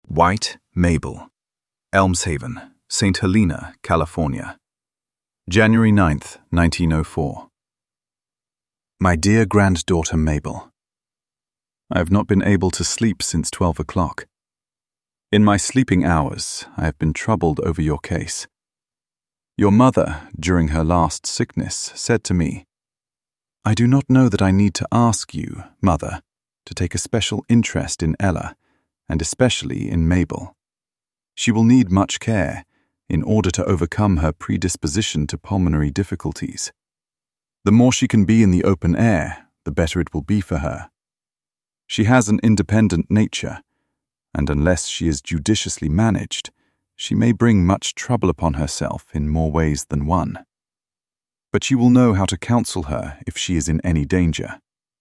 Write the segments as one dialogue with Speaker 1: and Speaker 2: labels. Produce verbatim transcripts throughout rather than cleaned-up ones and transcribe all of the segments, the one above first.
Speaker 1: White, Mabel. Elmshaven, Saint Helena, California. January ninth, nineteen oh four. My dear granddaughter Mabel, I have not been able to sleep since twelve o'clock. In my sleeping hours, I have been troubled over your case. Your mother, during her last sickness, said to me, "I do not know that I need to ask you, Mother, to take a special interest in Ella, and especially in Mabel. She will need much care in order to overcome her predisposition to pulmonary difficulties. The more she can be in the open air, the better it will be for her. She has an independent nature, and unless she is judiciously managed, she may bring much trouble upon herself in more ways than one. But you will know how to counsel her if she is in any danger.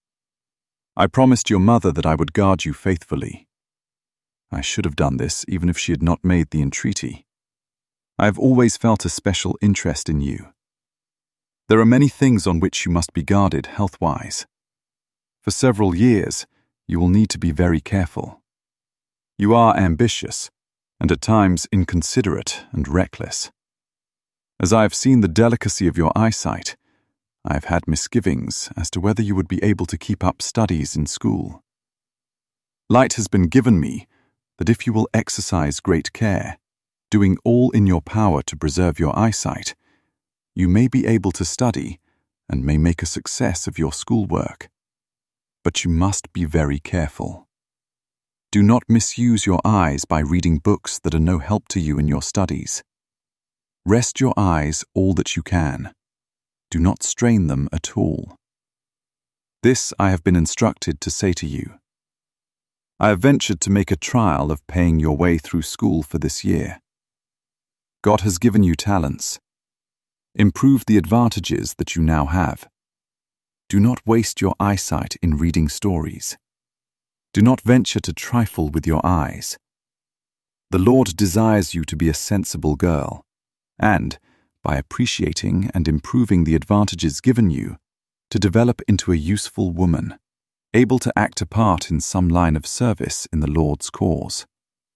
Speaker 1: I promised your mother that I would guard you faithfully. I should have done this even if she had not made the entreaty. I have always felt a special interest in you. There are many things on which you must be guarded health-wise. For several years, you will need to be very careful. You are ambitious, and at times inconsiderate and reckless. As I have seen the delicacy of your eyesight, I have had misgivings as to whether you would be able to keep up studies in school. Light has been given me that if you will exercise great care, doing all in your power to preserve your eyesight, you may be able to study and may make a success of your schoolwork. But you must be very careful. Do not misuse your eyes by reading books that are no help to you in your studies. Rest your eyes all that you can. Do not strain them at all. This I have been instructed to say to you. I have ventured to make a trial of paying your way through school for this year. God has given you talents. Improve the advantages that you now have. Do not waste your eyesight in reading stories. Do not venture to trifle with your eyes. The Lord desires you to be a sensible girl, and, by appreciating and improving the advantages given you, to develop into a useful woman, able to act a part in some line of service in the Lord's cause.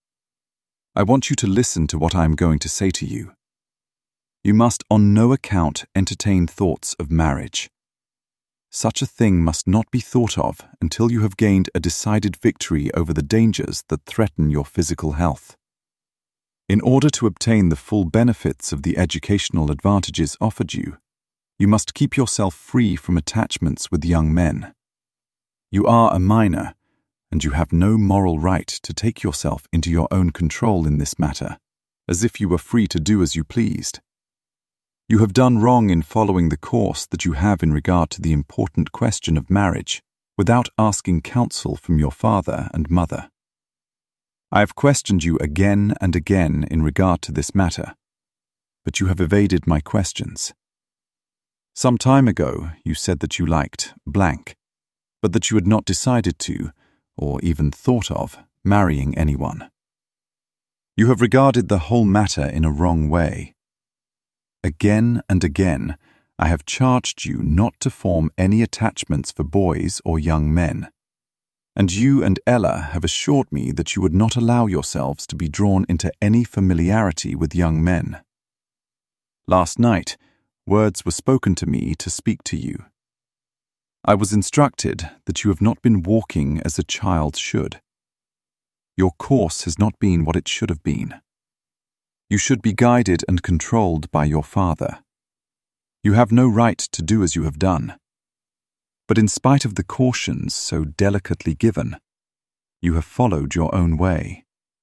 Speaker 1: I want you to listen to what I am going to say to you. You must on no account entertain thoughts of marriage. Such a thing must not be thought of until you have gained a decided victory over the dangers that threaten your physical health. In order to obtain the full benefits of the educational advantages offered you, you must keep yourself free from attachments with young men. You are a minor, and you have no moral right to take yourself into your own control in this matter, as if you were free to do as you pleased. You have done wrong in following the course that you have in regard to the important question of marriage, without asking counsel from your father and mother. I have questioned you again and again in regard to this matter, but you have evaded my questions. Some time ago, you said that you liked blank, but that you had not decided to, or even thought of, marrying anyone. You have regarded the whole matter in a wrong way. Again and again, I have charged you not to form any attachments for boys or young men, and you and Ella have assured me that you would not allow yourselves to be drawn into any familiarity with young men. Last night, words were spoken to me to speak to you. I was instructed that you have not been walking as a child should. Your course has not been what it should have been. You should be guided and controlled by your father. You have no right to do as you have done. But in spite of the cautions so delicately given, you have followed your own way.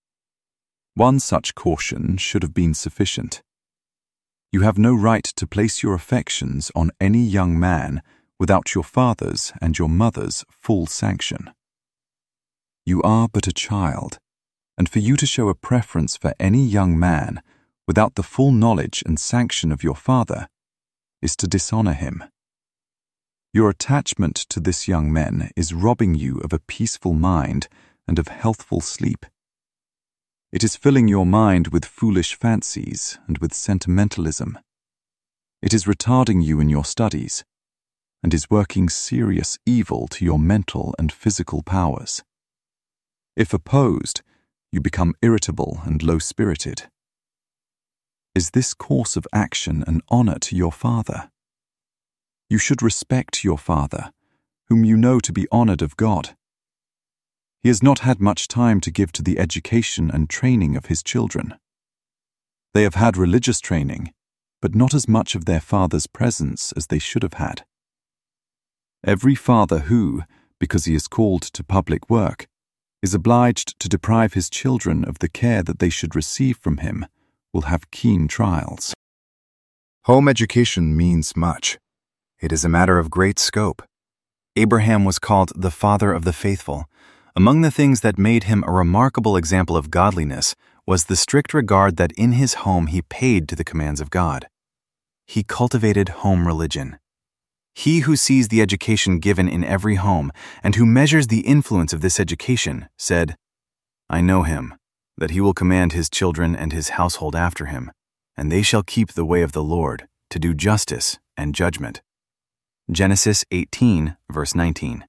Speaker 1: One such caution should have been sufficient. You have no right to place your affections on any young man without your father's and your mother's full sanction. You are but a child, and for you to show a preference for any young man without the full knowledge and sanction of your father is to dishonor him. Your attachment to this young man is robbing you of a peaceful mind and of healthful sleep. It is filling your mind with foolish fancies and with sentimentalism. It is retarding you in your studies, and is working serious evil to your mental and physical powers. If opposed, you become irritable and low-spirited. Is this course of action an honor to your father? You should respect your father, whom you know to be honored of God. He has not had much time to give to the education and training of his children. They have had religious training, but not as much of their father's presence as they should have had. Every father who, because he is called to public work, is obliged to deprive his children of the care that they should receive from him, will have keen trials.
Speaker 2: Home education means much. It is a matter of great scope. Abraham was called the father of the faithful. Among the things that made him a remarkable example of godliness was the strict regard that in his home he paid to the commands of God. He cultivated home religion. He who sees the education given in every home and who measures the influence of this education said, "I know him, that he will command his children and his household after him, and they shall keep the way of the Lord, to do justice and judgment." Genesis eighteen, verse nineteen.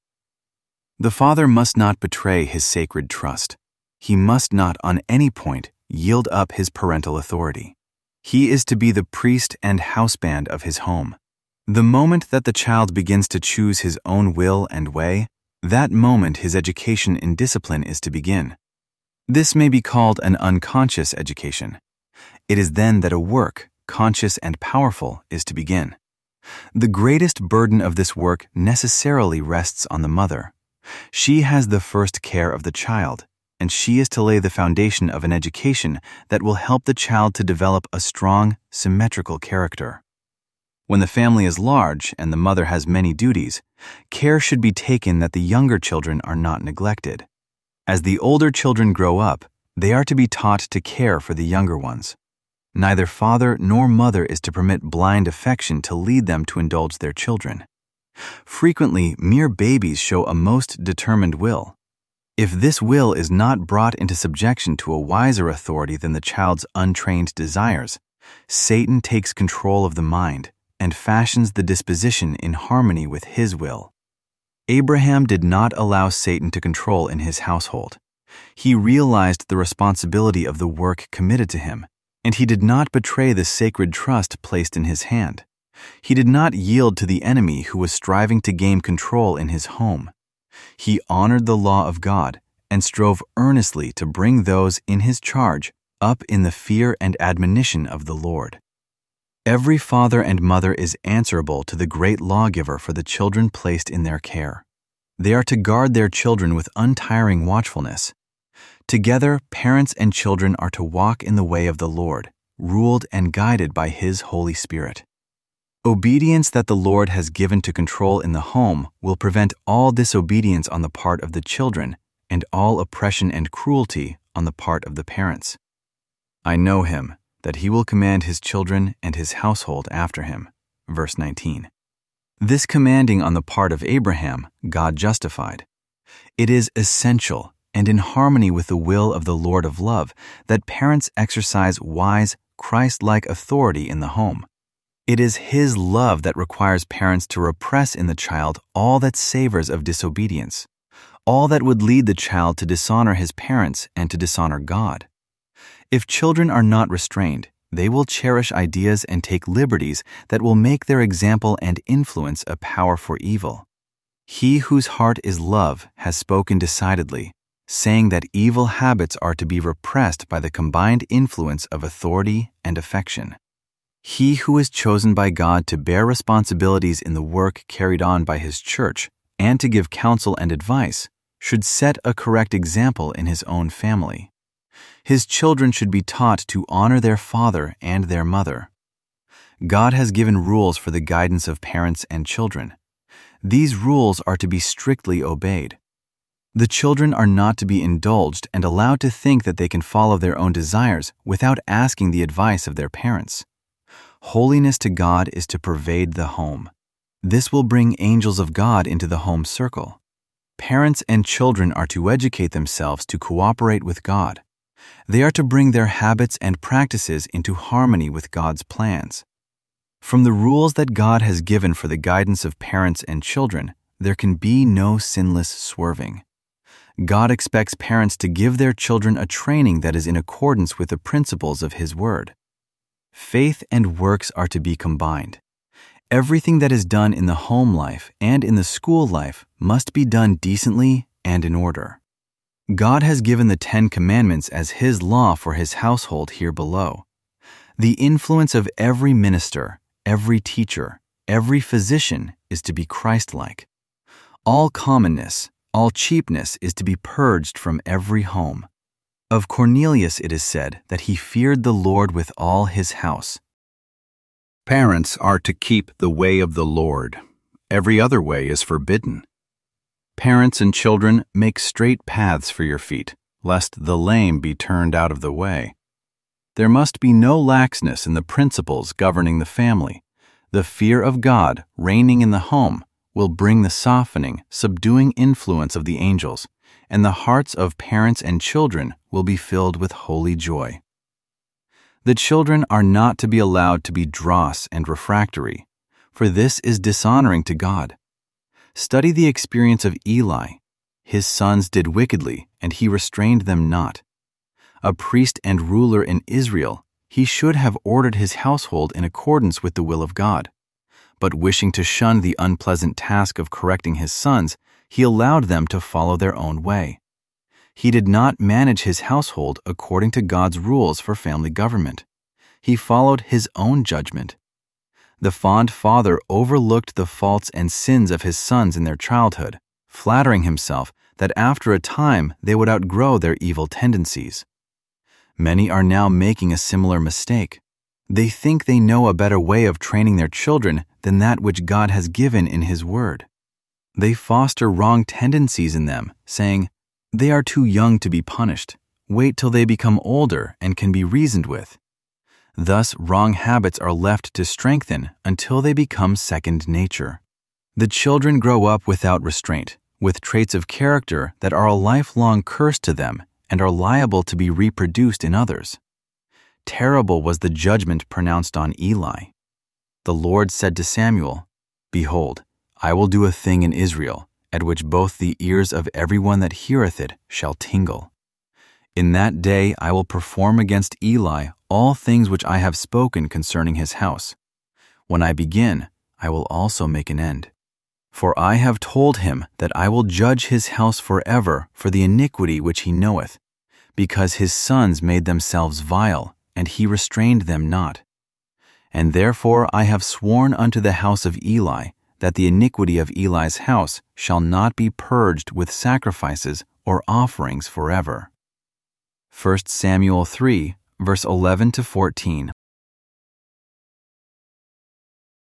Speaker 2: The father must not betray his sacred trust. He must not on any point yield up his parental authority. He is to be the priest and houseband of his home. The moment that the child begins to choose his own will and way, that moment his education in discipline is to begin. This may be called an unconscious education. It is then that a work, conscious and powerful, is to begin. The greatest burden of this work necessarily rests on the mother. She has the first care of the child, and she is to lay the foundation of an education that will help the child to develop a strong, symmetrical character. When the family is large and the mother has many duties, care should be taken that the younger children are not neglected. As the older children grow up, they are to be taught to care for the younger ones. Neither father nor mother is to permit blind affection to lead them to indulge their children. Frequently, mere babies show a most determined will. If this will is not brought into subjection to a wiser authority than the child's untrained desires, Satan takes control of the mind and fashions the disposition in harmony with his will. Abraham did not allow Satan to control in his household. He realized the responsibility of the work committed to him, and he did not betray the sacred trust placed in his hand. He did not yield to the enemy who was striving to gain control in his home. He honored the law of God and strove earnestly to bring those in his charge up in the fear and admonition of the Lord. Every father and mother is answerable to the great lawgiver for the children placed in their care. They are to guard their children with untiring watchfulness. Together, parents and children are to walk in the way of the Lord, ruled and guided by His Holy Spirit. Obedience that the Lord has given to control in the home will prevent all disobedience on the part of the children and all oppression and cruelty on the part of the parents. I know him, that he will command his children and his household after him. Verse nineteen. This commanding on the part of Abraham, God justified. It is essential and in harmony with the will of the Lord of love that parents exercise wise, Christ-like authority in the home. It is His love that requires parents to repress in the child all that savors of disobedience, all that would lead the child to dishonor his parents and to dishonor God. If children are not restrained, they will cherish ideas and take liberties that will make their example and influence a power for evil. He whose heart is love has spoken decidedly, saying that evil habits are to be repressed by the combined influence of authority and affection. He who is chosen by God to bear responsibilities in the work carried on by His church and to give counsel and advice should set a correct example in his own family. His children should be taught to honor their father and their mother. God has given rules for the guidance of parents and children. These rules are to be strictly obeyed. The children are not to be indulged and allowed to think that they can follow their own desires without asking the advice of their parents. Holiness to God is to pervade the home. This will bring angels of God into the home circle. Parents and children are to educate themselves to cooperate with God. They are to bring their habits and practices into harmony with God's plans. From the rules that God has given for the guidance of parents and children, there can be no sinless swerving. God expects parents to give their children a training that is in accordance with the principles of His Word. Faith and works are to be combined. Everything that is done in the home life and in the school life must be done decently and in order. God has given the Ten Commandments as His law for His household here below. The influence of every minister, every teacher, every physician is to be Christ-like. All commonness, all cheapness is to be purged from every home. Of Cornelius it is said that he feared the Lord with all his house.
Speaker 1: Parents are to keep the way of the Lord. Every other way is forbidden. Parents and children, make straight paths for your feet, lest the lame be turned out of the way. There must be no laxness in the principles governing the family. The fear of God reigning in the home will bring the softening, subduing influence of the angels, and the hearts of parents and children will be filled with holy joy. The children are not to be allowed to be dross and refractory, for this is dishonoring to God. Study the experience of Eli. His sons did wickedly, and he restrained them not. A priest and ruler in Israel, he should have ordered his household in accordance with the will of God. But wishing to shun the unpleasant task of correcting his sons, he allowed them to follow their own way. He did not manage his household according to God's rules for family government. He followed his own judgment. The fond father overlooked the faults and sins of his sons in their childhood, flattering himself that after a time they would outgrow their evil tendencies. Many are now making a similar mistake. They think they know a better way of training their children than that which God has given in His Word. They foster wrong tendencies in them, saying, "They are too young to be punished. Wait till they become older and can be reasoned with." Thus, wrong habits are left to strengthen until they become second nature. The children grow up without restraint, with traits of character that are a lifelong curse to them and are liable to be reproduced in others. Terrible was the judgment pronounced on Eli. The Lord said to Samuel, "Behold, I will do a thing in Israel, at which both the ears of everyone that heareth it shall tingle. In that day I will perform against Eli all things which I have spoken concerning his house. When I begin, I will also make an end. For I have told him that I will judge his house forever for the iniquity which he knoweth, because his sons made themselves vile, and he restrained them not. And therefore I have sworn unto the house of Eli, that the iniquity of Eli's house shall not be purged with sacrifices or offerings forever." First Samuel three, verse eleven to fourteen.